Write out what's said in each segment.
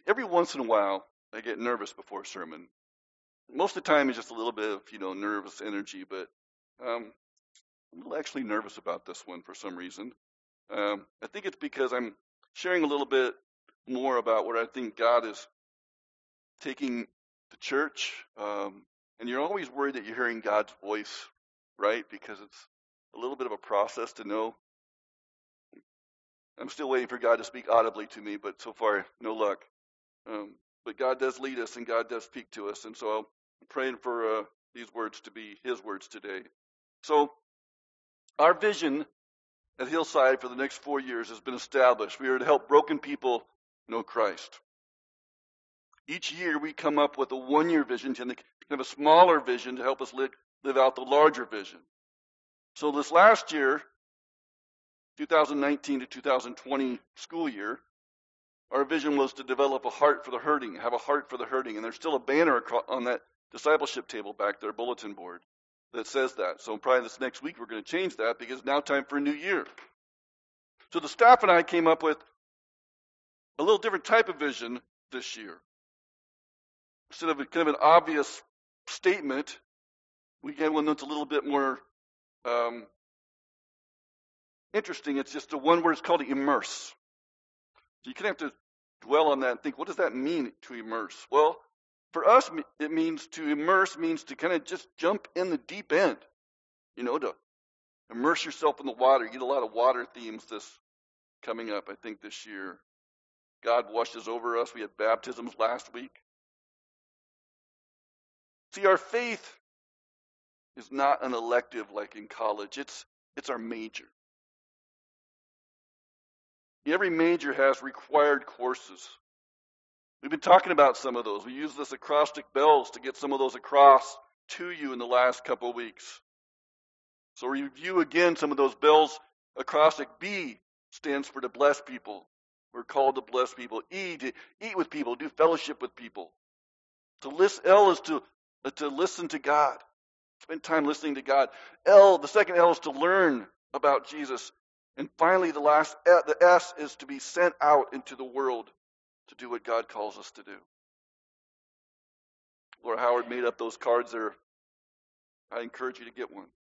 every once in a while, I get nervous before a sermon. Most of the time, it's just a little bit of, nervous energy, but I'm actually nervous about this one for some reason. I think it's because I'm sharing a little bit more about where I think God is taking the church. And you're always worried that you're hearing God's voice, right? Because it's a little bit of a process to know. I'm still waiting for God to speak audibly to me, but so far, no luck. But God does lead us and God does speak to us. And so I'm praying for these words to be His words today. So our vision at Hillside for the next 4 years has been established. We are to help broken people know Christ. Each year we come up with a 1-year vision, kind of a smaller vision to help us live out the larger vision. So this last year, 2019 to 2020 school year, our vision was to develop a heart for the hurting, have a heart for the hurting. And there's still a banner on that discipleship table back there, bulletin board, that says that. So probably this next week we're going to change that because it's now time for a new year. So the staff and I came up with a little different type of vision this year. Instead of kind of an obvious statement, we get one that's a little bit more interesting. It's just the one word. It's called immerse. So you kind of have to dwell on that and think, what does that mean to immerse? Well, for us, it means to immerse means to kind of just jump in the deep end, to immerse yourself in the water. You get a lot of water themes this coming up, I think, this year. God washes over us. We had baptisms last week. See, our faith is not an elective like in college. It's our major. Every major has required courses. We've been talking about some of those. We use this acrostic bells to get some of those across to you in the last couple of weeks. So review again some of those bells. Acrostic B stands for to bless people. We're called to bless people. E, to eat with people, do fellowship with people. L is to listen to God. Spend time listening to God. The second L is to learn about Jesus. And finally, the S is to be sent out into the world to do what God calls us to do. Laura Howard made up those cards there. I encourage you to get one.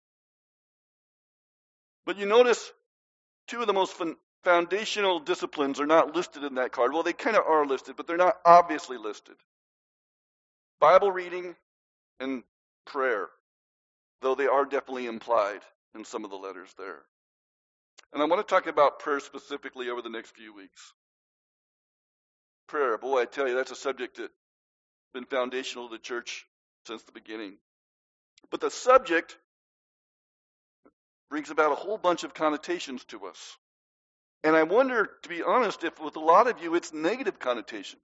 But you notice two of the most foundational disciplines are not listed in that card. Well, they kind of are listed, but they're not obviously listed. Bible reading and prayer, though they are definitely implied in some of the letters there. And I want to talk about prayer specifically over the next few weeks. Prayer, boy, I tell you, that's a subject that's been foundational to the church since the beginning. But the subject brings about a whole bunch of connotations to us. And I wonder, to be honest, if with a lot of you, it's negative connotations.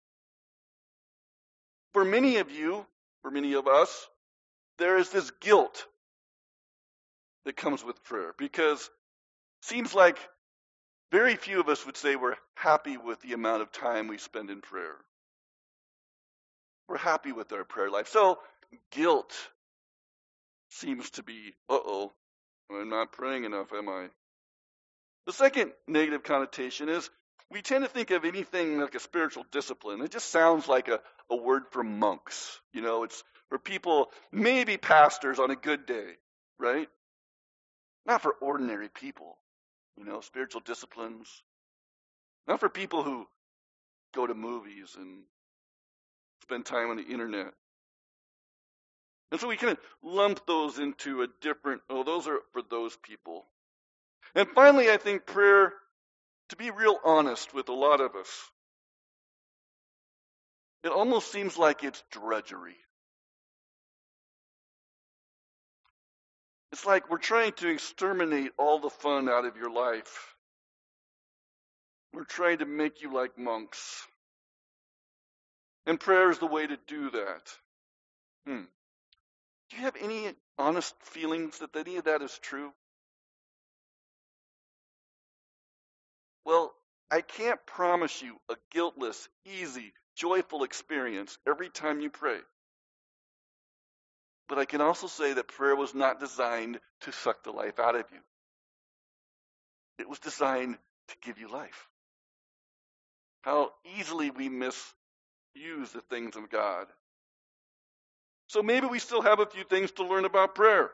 For many of you, for many of us, there is this guilt that comes with prayer because it seems like very few of us would say we're happy with the amount of time we spend in prayer. We're happy with our prayer life. So guilt seems to be, I'm not praying enough, am I? The second negative connotation is we tend to think of anything like a spiritual discipline. It just sounds like a word for monks. It's for people, maybe pastors on a good day, right? Not for ordinary people. Spiritual disciplines. Not for people who go to movies and spend time on the internet. And so we kind of lump those into a different, those are for those people. And finally, I think prayer, to be real honest with a lot of us, it almost seems like it's drudgery. It's like we're trying to exterminate all the fun out of your life. We're trying to make you like monks. And prayer is the way to do that. Do you have any honest feelings that any of that is true? Well, I can't promise you a guiltless, easy, joyful experience every time you pray. But I can also say that prayer was not designed to suck the life out of you. It was designed to give you life. how easily we misuse the things of God. So maybe we still have a few things to learn about prayer.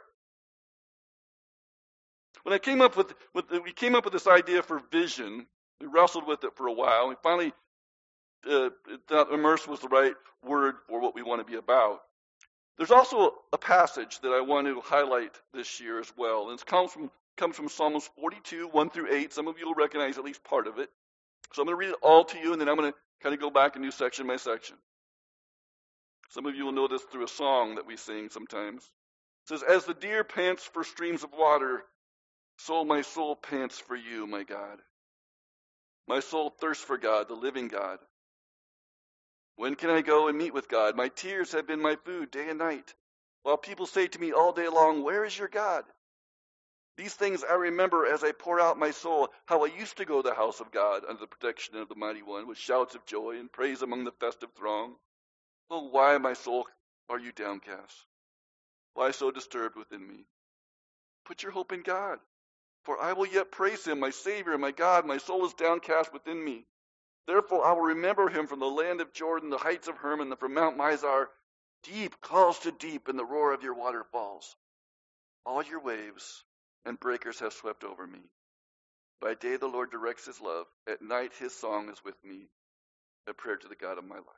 When I came up with we came up with this idea for vision, we wrestled with it for a while. We finally thought immerse was the right word for what we want to be about. There's also a passage that I want to highlight this year as well, and it comes from Psalms 42, 1 through 8. Some of you will recognize at least part of it. So I'm going to read it all to you, and then I'm going to kind of go back and do section by section. Some of you will know this through a song that we sing sometimes. It says, "As the deer pants for streams of water, so my soul pants for you, my God. My soul thirsts for God, the living God. When can I go and meet with God? My tears have been my food day and night, while people say to me all day long, 'Where is your God?' These things I remember as I pour out my soul, how I used to go to the house of God under the protection of the Mighty One, with shouts of joy and praise among the festive throng. Oh, why, my soul, are you downcast? Why so disturbed within me? Put your hope in God, for I will yet praise him, my Savior, my God. My soul is downcast within me. Therefore I will remember him from the land of Jordan, the heights of Hermon, and from Mount Mizar. Deep calls to deep in the roar of your waterfalls. All your waves and breakers have swept over me. By day the Lord directs his love. At night his song is with me, a prayer to the God of my life."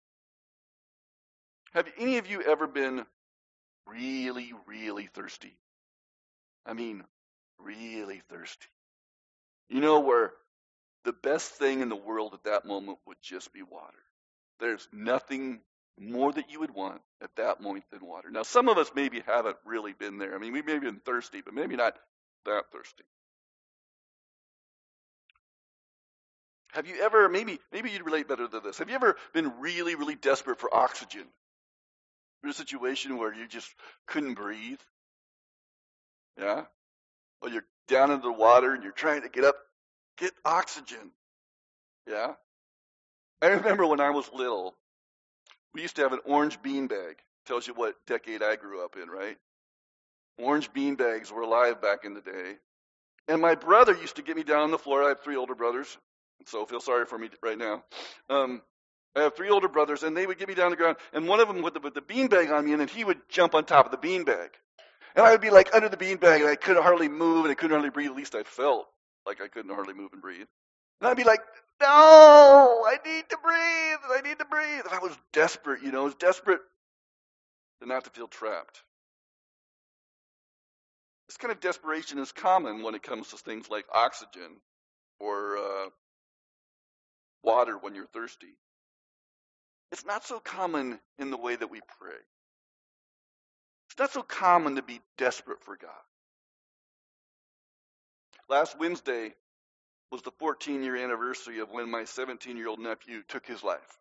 Have any of you ever been really, really thirsty? I mean, really thirsty. You know, where the best thing in the world at that moment would just be water. There's nothing more that you would want at that moment than water. Now, some of us maybe haven't really been there. I mean, we may have been thirsty, but maybe not that thirsty. Have you ever, maybe you'd relate better to this. Have you ever been really, really desperate for oxygen? In a situation where you just couldn't breathe? Yeah? Or you're down in the water and you're trying to get up, get oxygen. Yeah? I remember when I was little, we used to have an orange bean bag. Tells you what decade I grew up in, right? Orange bean bags were alive back in the day. And my brother used to get me down on the floor. I have 3 older brothers, so feel sorry for me right now. I have 3 older brothers, and they would get me down on the ground, and one of them would put the bean bag on me, and then he would jump on top of the bean bag. And I would be like under the bean bag, and I couldn't hardly move, and I couldn't hardly breathe. At least I felt like I couldn't hardly move and breathe. And I'd be like, "No, I need to breathe. I need to breathe." And I was desperate, I was desperate to not to feel trapped. This kind of desperation is common when it comes to things like oxygen or water when you're thirsty. It's not so common in the way that we pray. It's not so common to be desperate for God. Last Wednesday was the 14-year anniversary of when my 17-year-old nephew took his life.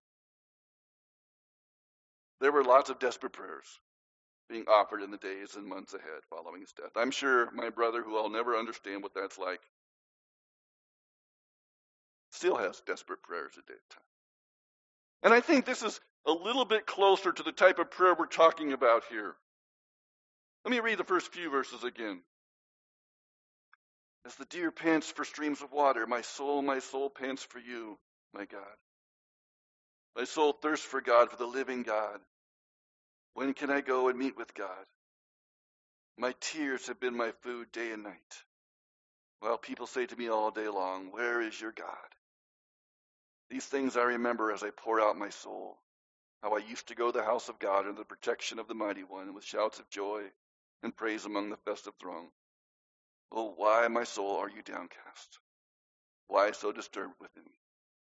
There were lots of desperate prayers being offered in the days and months ahead following his death. I'm sure my brother, who I'll never understand what that's like, still has desperate prayers at that time. And I think this is a little bit closer to the type of prayer we're talking about here. Let me read the first few verses again. As the deer pants for streams of water, my soul pants for you, my God. My soul thirsts for God, for the living God. When can I go and meet with God? My tears have been my food day and night, while people say to me all day long, "Where is your God?" These things I remember as I pour out my soul, how I used to go to the house of God under the protection of the Mighty One, with shouts of joy and praise among the festive throng. Oh, why, my soul, are you downcast? Why so disturbed within me?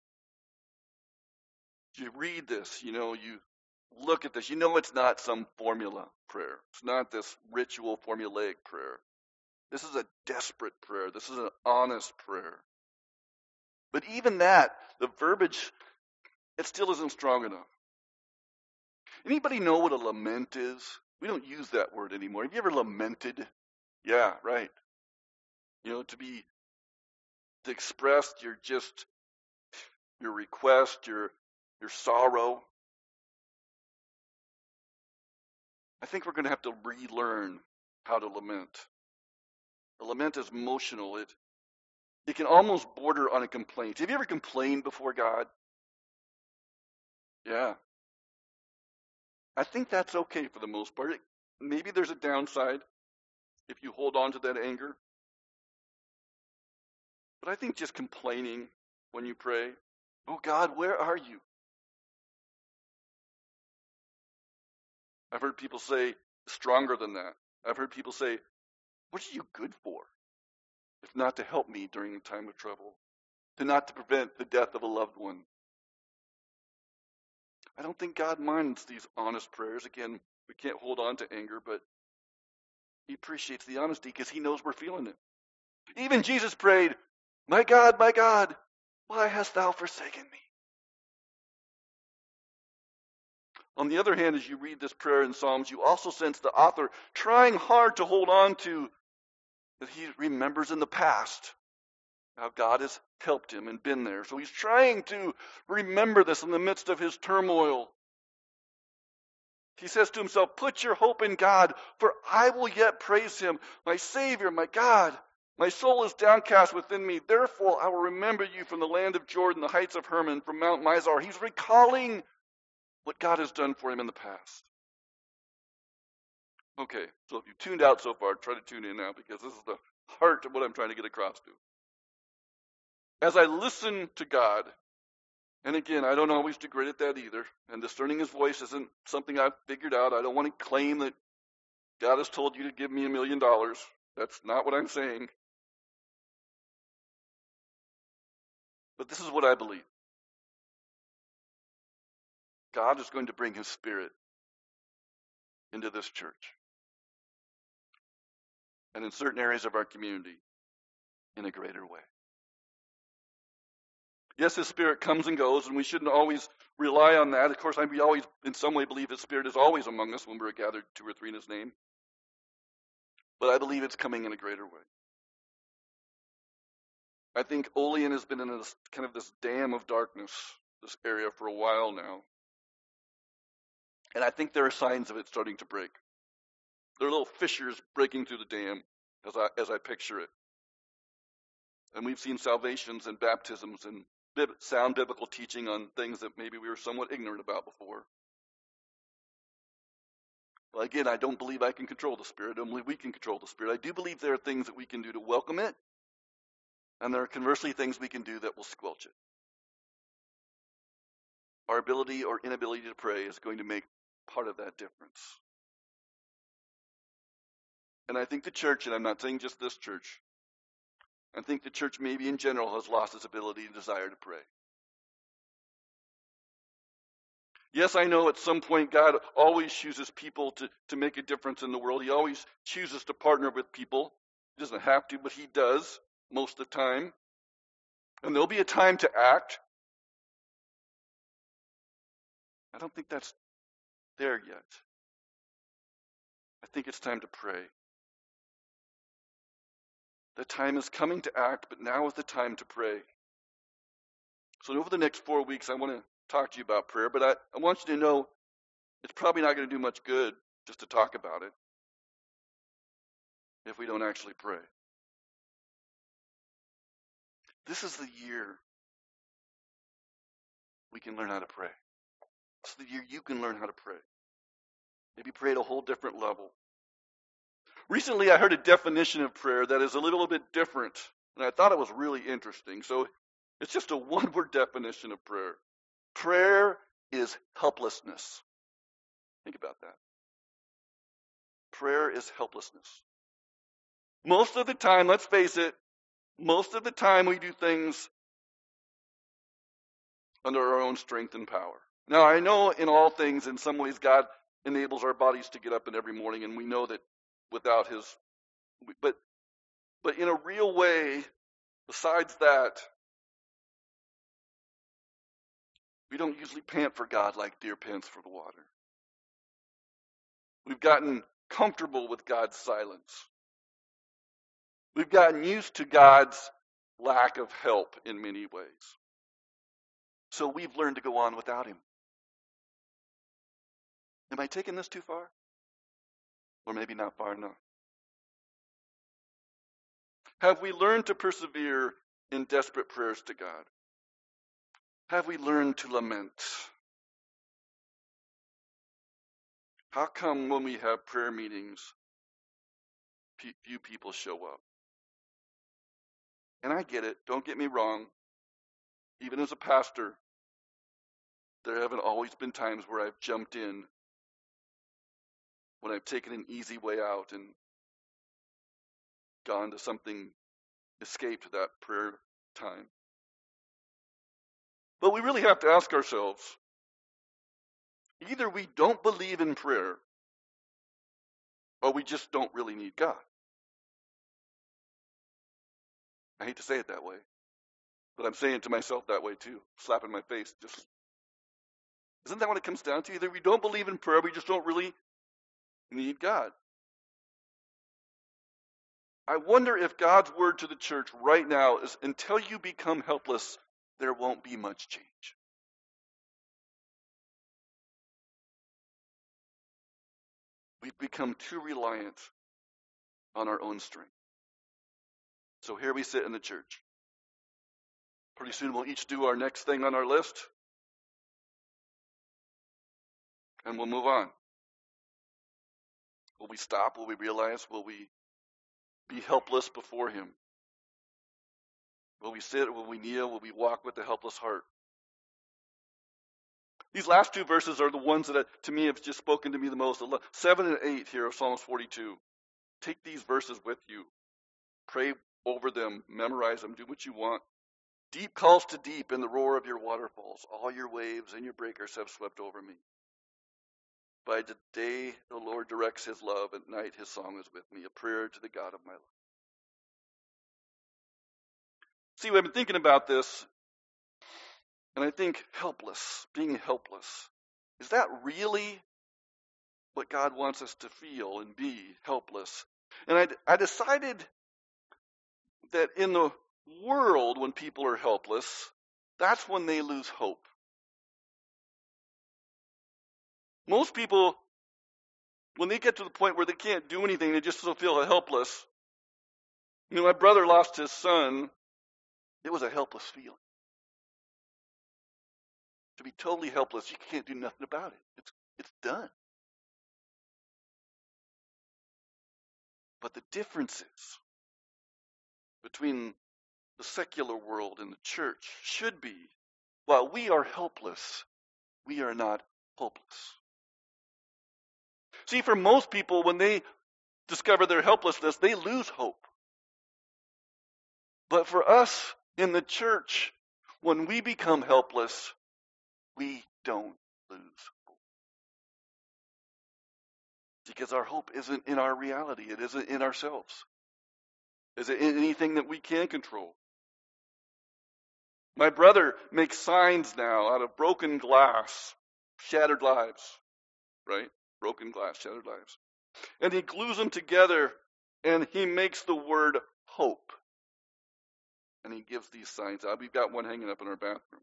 You read this, you look at this, it's not some formula prayer. It's not this ritual formulaic prayer. This is a desperate prayer. This is an honest prayer. But even that, the verbiage, it still isn't strong enough. Anybody know what a lament is? We don't use that word anymore. Have you ever lamented? Yeah, right. To express your request, your sorrow. I think we're going to have to relearn how to lament. A lament is emotional. It can almost border on a complaint. Have you ever complained before God? Yeah. I think that's okay for the most part. Maybe there's a downside if you hold on to that anger. But I think just complaining when you pray, oh God, where are you? I've heard people say stronger than that. I've heard people say, what are you good for? If not to help me during a time of trouble, to not to prevent the death of a loved one. I don't think God minds these honest prayers. Again, we can't hold on to anger, but he appreciates the honesty because he knows we're feeling it. Even Jesus prayed, my God, why hast thou forsaken me? On the other hand, as you read this prayer in Psalms, you also sense the author trying hard to hold on to that he remembers in the past how God has helped him and been there. So he's trying to remember this in the midst of his turmoil. He says to himself, put your hope in God, for I will yet praise him, my Savior, my God. My soul is downcast within me. Therefore, I will remember you from the land of Jordan, the heights of Hermon, from Mount Mizar. He's recalling what God has done for him in the past. Okay, so if you've tuned out so far, try to tune in now, because this is the heart of what I'm trying to get across to. As I listen to God, and again, I don't always do great at that either, and discerning his voice isn't something I've figured out. I don't want to claim that God has told you to give me $1 million. That's not what I'm saying. But this is what I believe. God is going to bring his Spirit into this church and in certain areas of our community in a greater way. Yes, his Spirit comes and goes, and we shouldn't always rely on that. Of course, we always, in some way, believe his Spirit is always among us when we're gathered 2 or 3 in his name. But I believe it's coming in a greater way. I think Olean has been in this kind of this dam of darkness, this area, for a while now. And I think there are signs of it starting to break. There are little fissures breaking through the dam as I picture it. And we've seen salvations and baptisms and sound biblical teaching on things that maybe we were somewhat ignorant about before. Well, again, I don't believe I can control the Spirit. I don't believe we can control the Spirit. I do believe there are things that we can do to welcome it, and there are conversely things we can do that will squelch it. Our ability or inability to pray is going to make part of that difference. And I think the church, and I'm not saying just this church, I think the church maybe in general has lost its ability and desire to pray. Yes, I know at some point God always chooses people to make a difference in the world. He always chooses to partner with people. He doesn't have to, but he does most of the time. And there'll be a time to act. I don't think that's there yet. I think it's time to pray. The time is coming to act, but now is the time to pray. So over the next 4 weeks, I want to talk to you about prayer, but I want you to know it's probably not going to do much good just to talk about it if we don't actually pray. This is the year we can learn how to pray. It's the year you can learn how to pray. Maybe pray at a whole different level. Recently, I heard a definition of prayer that is a little bit different, and I thought it was really interesting. So it's just a one-word definition of prayer. Prayer is helplessness. Think about that. Prayer is helplessness. Most of the time, let's face it, most of the time we do things under our own strength and power. Now, I know in all things, in some ways, God enables our bodies to get up in every morning, and we know that without his, but in a real way, besides that, we don't usually pant for God like deer pants for the water. We've gotten comfortable with God's silence. We've gotten used to God's lack of help in many ways. So we've learned to go on without him. Am I taking this too far? Or maybe not far enough? Have we learned to persevere in desperate prayers to God? Have we learned to lament? How come when we have prayer meetings, few people show up? And I get it. Don't get me wrong. Even as a pastor, there haven't always been times where I've jumped in when I've taken an easy way out and gone to something, escaped that prayer time. But we really have to ask ourselves, either we don't believe in prayer, or we just don't really need God. I hate to say it that way, but I'm saying it to myself that way too, slapping my face. Just isn't that what it comes down to? Either we don't believe in prayer, we just don't really need God. I wonder if God's word to the church right now is, until you become helpless, there won't be much change. We've become too reliant on our own strength. So here we sit in the church. Pretty soon we'll each do our next thing on our list, and we'll move on. Will we stop? Will we realize? Will we be helpless before Him? Will we sit? Will we kneel? Will we walk with a helpless heart? These last two verses are the ones that, to me, have just spoken to me the most. 7 and 8 here of Psalms 42. Take these verses with you. Pray over them. Memorize them. Do what you want. Deep calls to deep in the roar of your waterfalls. All your waves and your breakers have swept over me. By the day the Lord directs His love. At night His song is with me. A prayer to the God of my life. See, I've been thinking about this, and I think helpless, being helpless, is that really what God wants us to feel and be, helpless? And I decided that in the world, when people are helpless, that's when they lose hope. Most people, when they get to the point where they can't do anything, they just feel helpless. You know, my brother lost his son. It was a helpless feeling. To be totally helpless, you can't do nothing about it. It's done. But the differences between the secular world and the church should be, while we are helpless, we are not hopeless. See, for most people, when they discover their helplessness, they lose hope. But for us in the church, when we become helpless, we don't lose hope. Because our hope isn't in our reality. It isn't in ourselves. Is it in anything that we can control? My brother makes signs now out of broken glass, shattered lives, right? Broken glass, shattered lives. And he glues them together, and he makes the word hope. And he gives these signs out. We've got one hanging up in our bathroom.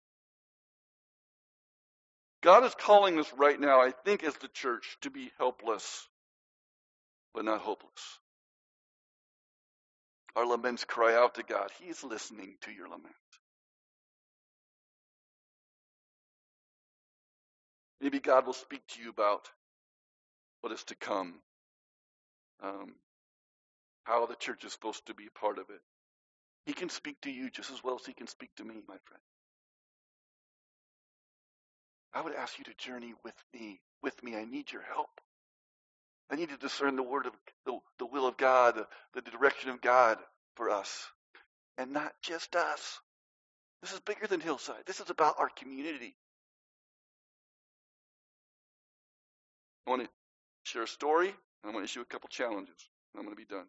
God is calling us right now, I think, as the church, to be helpless, but not hopeless. Our laments cry out to God. He is listening to your lament. Maybe God will speak to you about what is to come, how the church is supposed to be a part of it. He can speak to you just as well as He can speak to me, my friend. I would ask you to journey with me. With me, I need your help. I need to discern the word of the will of God, the direction of God for us, and not just us. This is bigger than Hillside. This is about our community. I want to share a story, and I want to issue a couple challenges, and I'm going to be done.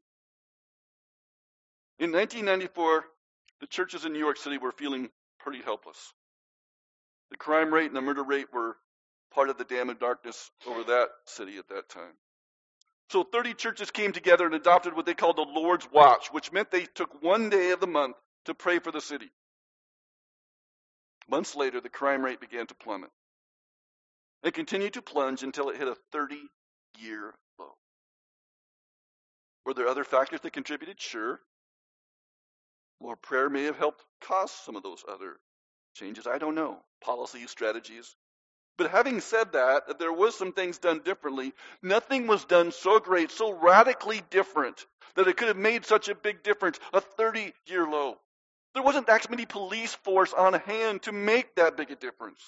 In 1994, the churches in New York City were feeling pretty helpless. The crime rate and the murder rate were part of the dam of darkness over that city at that time. So 30 churches came together and adopted what they called the Lord's Watch, which meant they took one day of the month to pray for the city. Months later, the crime rate began to plummet. It continued to plunge until it hit a 30-year low. Were there other factors that contributed? Sure. Or prayer may have helped cause some of those other changes. I don't know. Policies, strategies. But having said that there was some things done differently. Nothing was done so great, so radically different that it could have made such a big difference. A 30-year low. There wasn't that many police force on hand to make that big a difference.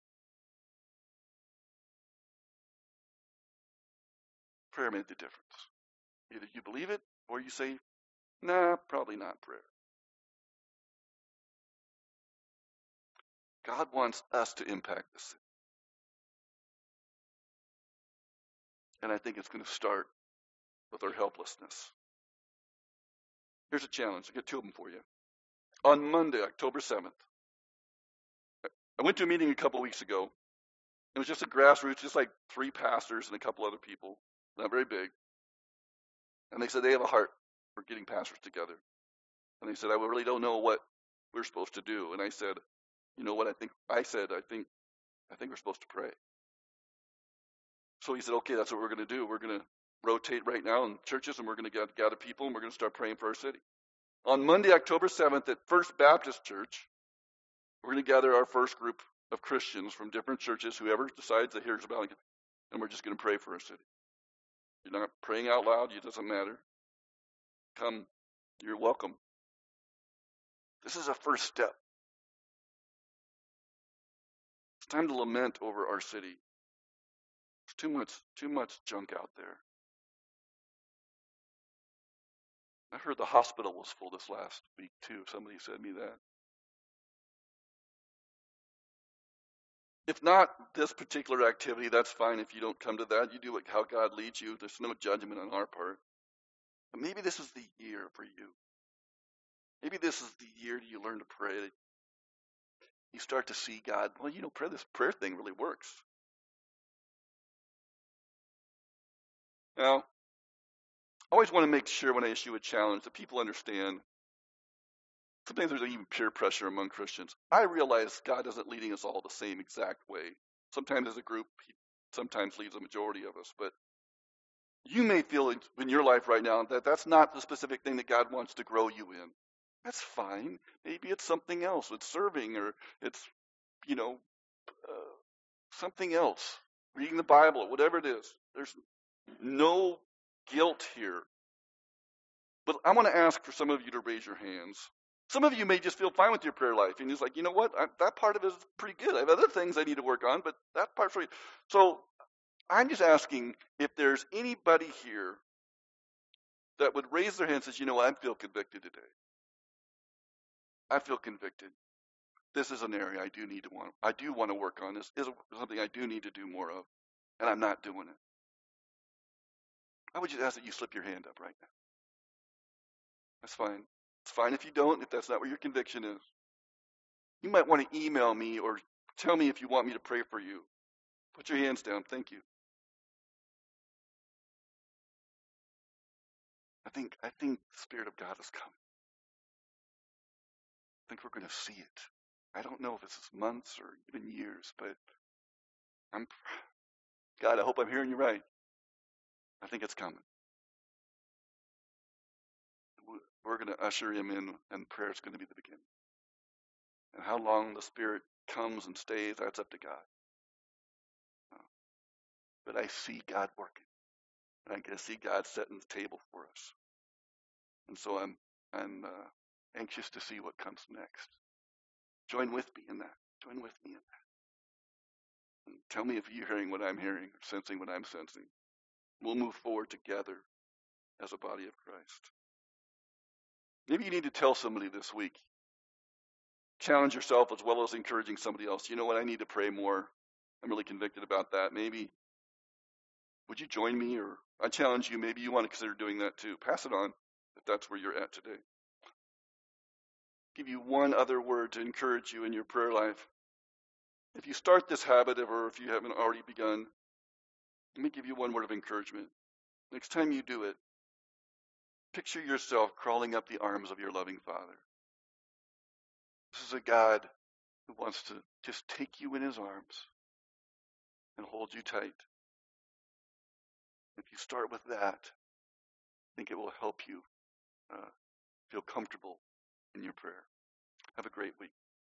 Prayer made the difference. Either you believe it or you say, nah, probably not prayer. God wants us to impact the city. And I think it's going to start with our helplessness. Here's a challenge. I'll get two of them for you. On Monday, October 7th, I went to a meeting a couple weeks ago. It was just a grassroots, just like 3 pastors and a couple other people. Not very big. And they said they have a heart for getting pastors together. And they said, I really don't know what we're supposed to do. And I said, you know what I think? I think we're supposed to pray. So he said, okay, that's what we're going to do. We're going to rotate right now in churches, and we're going to gather people, and we're going to start praying for our city. On Monday, October 7th, at First Baptist Church, we're going to gather our first group of Christians from different churches, whoever decides that hears about it, and we're just going to pray for our city. You're not praying out loud. It doesn't matter. Come. You're welcome. This is a first step. It's time to lament over our city. There's too much junk out there. I heard the hospital was full this last week, too. Somebody said me that. If not this particular activity, that's fine if you don't come to that. You do how God leads you. There's no judgment on our part. But maybe this is the year for you. Maybe this is the year you learn to pray. You start to see God. Well, this prayer thing really works. Now, I always want to make sure when I issue a challenge that people understand. Sometimes there's even peer pressure among Christians. I realize God isn't leading us all the same exact way. Sometimes as a group, he sometimes leads a majority of us. But you may feel in your life right now that that's not the specific thing that God wants to grow you in. That's fine. Maybe it's something else. It's serving, or it's, something else. Reading the Bible, whatever it is. There's no guilt here. But I want to ask for some of you to raise your hands. Some of you may just feel fine with your prayer life, and it's like, you know what? That part of it is pretty good. I have other things I need to work on, but that part's really. So I'm just asking if there's anybody here that would raise their hand and says, you know what? I feel convicted today. I feel convicted. This is an area I do want to work on. This is something I do need to do more of, and I'm not doing it. I would just ask that you slip your hand up right now. That's fine. It's fine if you don't, if that's not where your conviction is. You might want to email me or tell me if you want me to pray for you. Put your hands down. Thank you. I think the Spirit of God has come. I think we're going to see it. I don't know if this is months or even years, but God, I hope I'm hearing you right. I think it's coming. We're going to usher him in, and prayer is going to be the beginning. And how long the Spirit comes and stays, that's up to God. But I see God working. And I can see God setting the table for us. And so I'm anxious to see what comes next. Join with me in that. Join with me in that. And tell me if you're hearing what I'm hearing or sensing what I'm sensing. We'll move forward together as a body of Christ. Maybe you need to tell somebody this week. Challenge yourself as well as encouraging somebody else. You know what? I need to pray more. I'm really convicted about that. Maybe would you join me? Or I challenge you, maybe you want to consider doing that too. Pass it on if that's where you're at today. Give you one other word to encourage you in your prayer life. If you start this habit, or if you haven't already begun, let me give you one word of encouragement. Next time you do it, picture yourself crawling up the arms of your loving Father. This is a God who wants to just take you in his arms and hold you tight. If you start with that, I think it will help you feel comfortable in your prayer. Have a great week.